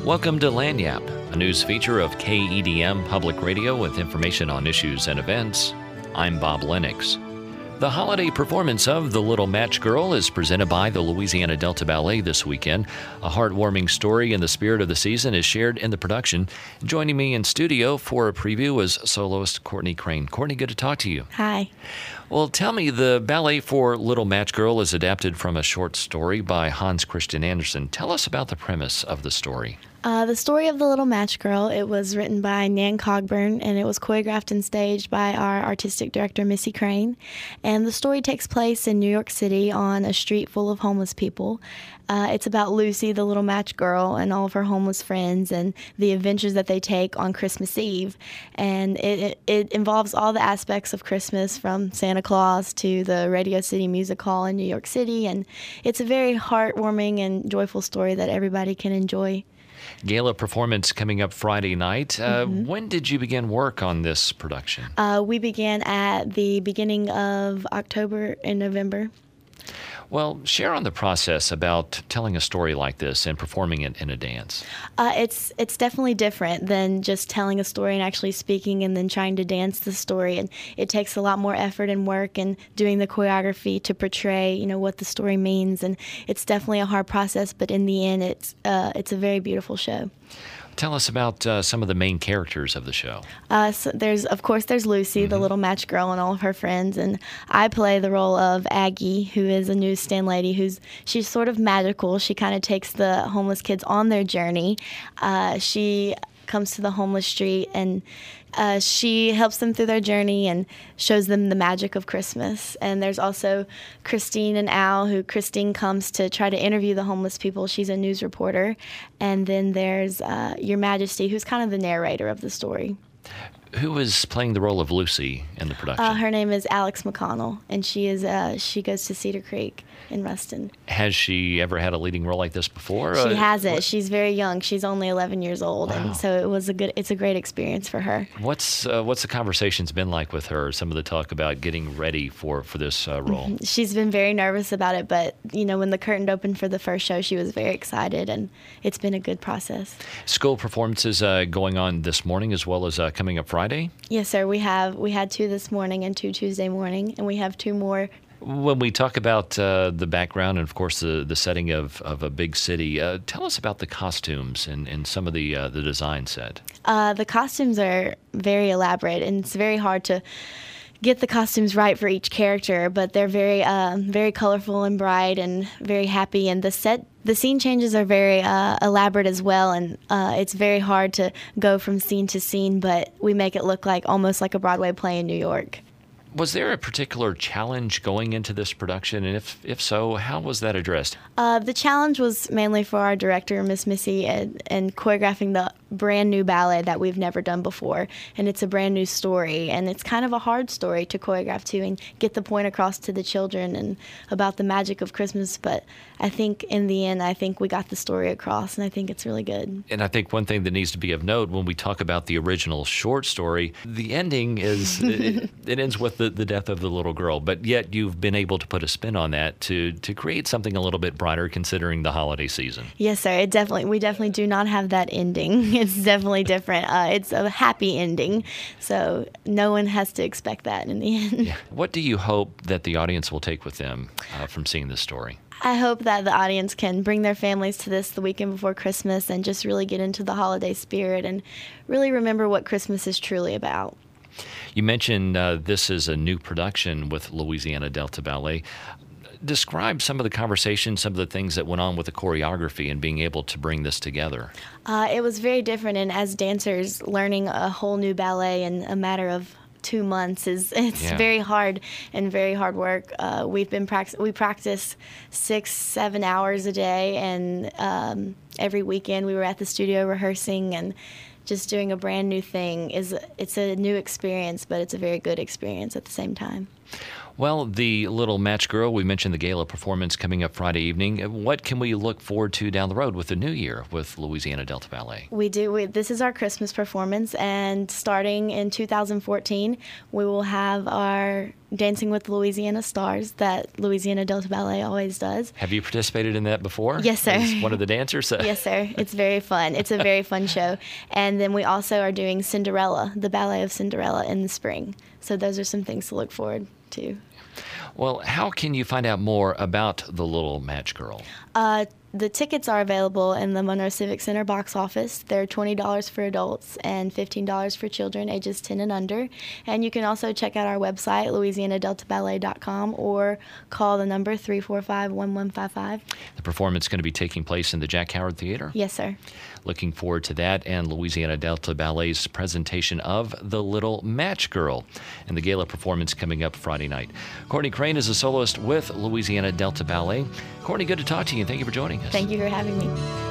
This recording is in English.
Welcome to Lagniappe, a news feature of KEDM Public Radio with information on issues and events. I'm Bob Lennox. The holiday performance of The Little Match Girl is presented by the Louisiana Delta Ballet this weekend. A heartwarming story in the spirit of the season is shared in the production. Joining me in studio for a preview is soloist Courtney Crane. Courtney, good to talk to you. Hi. Well, tell me, the ballet for Little Match Girl is adapted from a short story by Hans Christian Andersen. Tell us about the premise of the story. The story of The Little Match Girl, it was written by Nan Cogburn, and it was choreographed and staged by our artistic director, Missy Crane. And the story takes place in New York City on a street full of homeless people. It's about Lucy, the little match girl, and all of her homeless friends and the adventures that they take on Christmas Eve. And it involves all the aspects of Christmas, from Santa Claus to the Radio City Music Hall in New York City. And it's a very heartwarming and joyful story that everybody can enjoy. Gala performance coming up Friday night. When did you begin work on this production? We began at the beginning of October and November. Well, share on the process about telling a story like this and performing it in a dance. It's definitely different than just telling a story and actually speaking and then trying to dance the story. And it takes a lot more effort and work and doing the choreography to portray, what the story means. And it's definitely a hard process, but in the end, it's a very beautiful show. Tell us about some of the main characters of the show. So there's Lucy, the little match girl, and all of her friends, and I play the role of Aggie, who is a newsstand lady. She's sort of magical. She kind of takes the homeless kids on their journey. She comes to the homeless street and she helps them through their journey and shows them the magic of Christmas. And there's also Christine and Al, Christine comes to try to interview the homeless people. She's a news reporter. And then there's Your Majesty, who's kind of the narrator of the story. Who is playing the role of Lucy in the production? Her name is Alex McConnell, and she goes to Cedar Creek in Ruston. Has she ever had a leading role like this before? She hasn't. She's very young. She's only 11 years old, wow. And so it's a great experience for her. What's the conversations been like with her? Some of the talk about getting ready for this role. She's been very nervous about it, but when the curtain opened for the first show, she was very excited, and it's been a good process. School performances going on this morning as well as coming up Friday? Yes, sir. We had 2 this morning and 2 Tuesday morning, and we have 2 more. When we talk about the background and, of course, the setting of a big city, tell us about the costumes and some of the design set. The costumes are very elaborate, and it's very hard to get the costumes right for each character, but they're very very colorful and bright and very happy. And the scene changes are very elaborate as well, and it's very hard to go from scene to scene, but we make it look like almost like a Broadway play in New York. Was there a particular challenge going into this production, and if so, how was that addressed? The challenge was mainly for our director, Miss Missy, and choreographing the brand new ballet that we've never done before, and it's a brand new story, and it's kind of a hard story to choreograph to and get the point across to the children and about the magic of Christmas. But I think in the end, we got the story across, and I think it's really good. And I think one thing that needs to be of note when we talk about the original short story, the ending is it ends with the death of the little girl, but yet you've been able to put a spin on that to create something a little bit brighter considering the holiday season. Yes, sir. We definitely do not have that ending. It's definitely different. It's a happy ending, so no one has to expect that in the end. Yeah. What do you hope that the audience will take with them from seeing this story? I hope that the audience can bring their families to this the weekend before Christmas and just really get into the holiday spirit and really remember what Christmas is truly about. You mentioned this is a new production with Louisiana Delta Ballet. Describe some of the conversations, some of the things that went on with the choreography and being able to bring this together. It was very different, and as dancers, learning a whole new ballet in a matter of 2 months very hard and very hard work. We practice 6-7 hours a day, and every weekend we were at the studio rehearsing and just doing a brand new thing. It's a new experience, but it's a very good experience at the same time. Well, The Little Match Girl, we mentioned the gala performance coming up Friday evening. What can we look forward to down the road with the new year with Louisiana Delta Ballet? We do. This is our Christmas performance, and starting in 2014, we will have our Dancing with Louisiana Stars that Louisiana Delta Ballet always does. Have you participated in that before? Yes, sir. As one of the dancers? Yes, sir. It's very fun. It's a very fun show. And then we also are doing Cinderella, the Ballet of Cinderella, in the spring. So those are some things to look forward to. Well, how can you find out more about the Little Match Girl? The tickets are available in the Monroe Civic Center box office. They're $20 for adults and $15 for children ages 10 and under. And you can also check out our website, louisianadeltaballet.com, or call the number 345-1155. The performance is going to be taking place in the Jack Howard Theater? Yes, sir. Looking forward to that and Louisiana Delta Ballet's presentation of The Little Match Girl and the gala performance coming up Friday night. Courtney Crane is a soloist with Louisiana Delta Ballet. Courtney, good to talk to you, and thank you for joining us. Thank you for having me.